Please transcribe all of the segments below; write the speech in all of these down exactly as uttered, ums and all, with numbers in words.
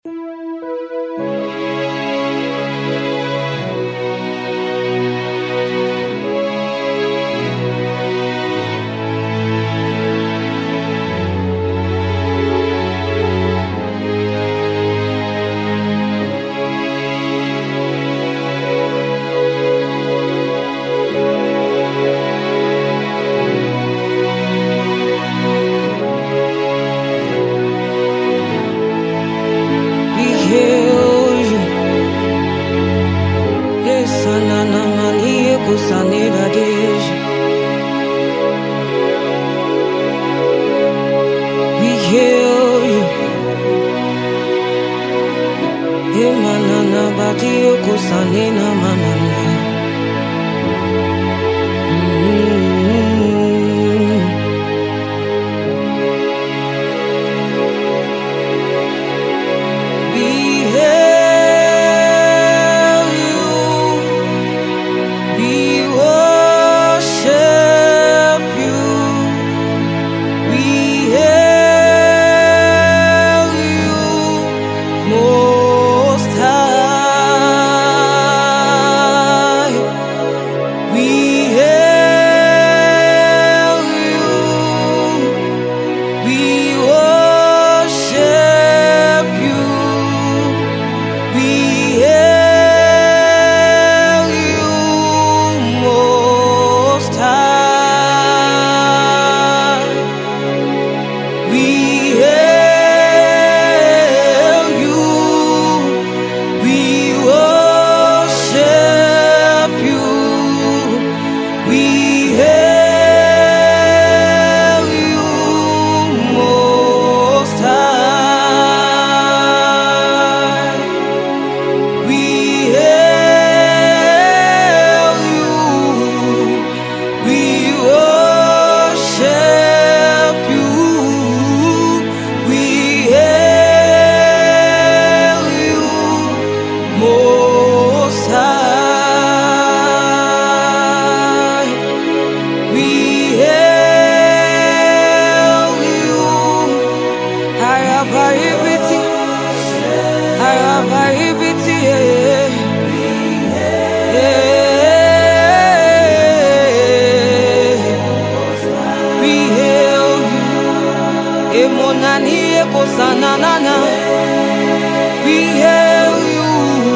We hail you,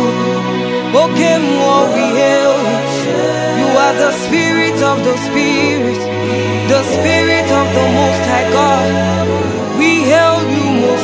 okay, more we hail you. You are the spirit of the spirit, the spirit of the Most High God. We hail you, Most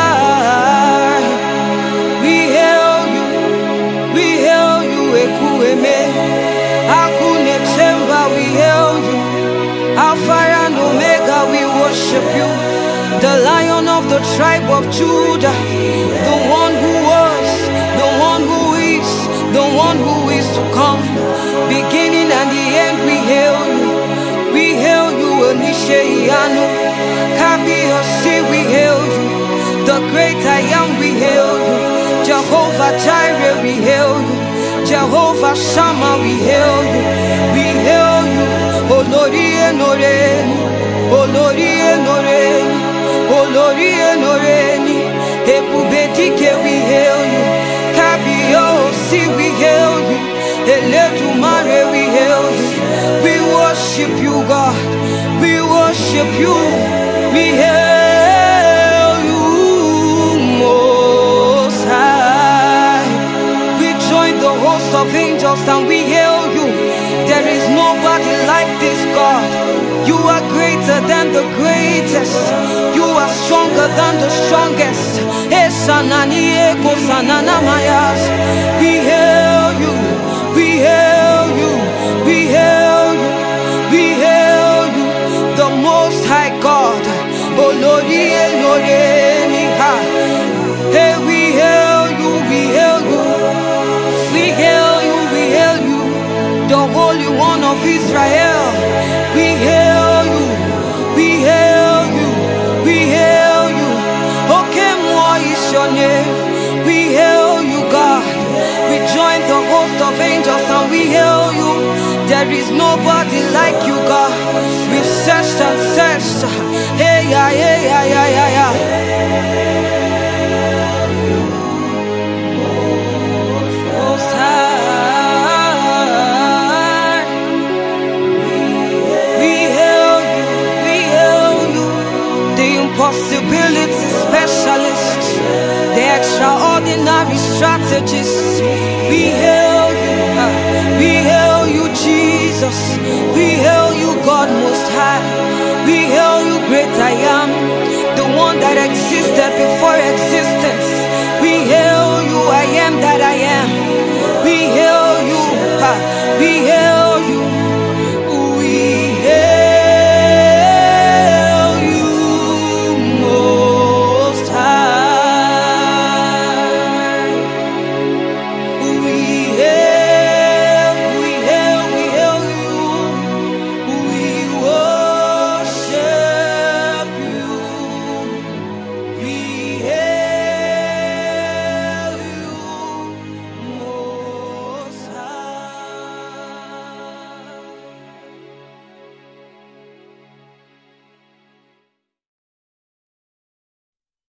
High. We hail you, we hail you, Ekueme, Akune Chemba. We hail you, Alpha and Omega. We worship you, the Lion of the tribe of Judah, the one who was, the one who is, the one who is to come, beginning and the end. We hail you, we hail you, Onishe Iyanu, Kabiyesi. We hail you, the great I am. We hail you, Jehovah Jireh. We hail you, Jehovah Shammah. We hail you, we hail you, Olori Enoreni, Olori Enoreni, Olori Enoreni, Ebubedike. We hail you, Kabiyesi. We hail you, Eledumare. We hail you, we worship you, God. We worship you, we hail you, Most High. We join the host of angels and we hail you. There is nobody like this God. You are greater than the greatest. You are stronger than the strongest. We hail you, we hail you, we hail you, we hail you, the Most High God. Olori Enoreni. Hey, we hail you, we hail you, we hail you, we hail you, the Holy One of Israel. We hail you, we hail you, we hail you. Okay, what is your name? We hail you, God. We join the host of angels and we hail you. There is nobody like you, God. We've searched and searched. Hey, yeah, yeah, yeah, yeah, yeah, yeah. extraordinary strategies. We hail you, we hail you, Jesus. We hail you, God Most High. We hail you, great I am, the one that existed before existence.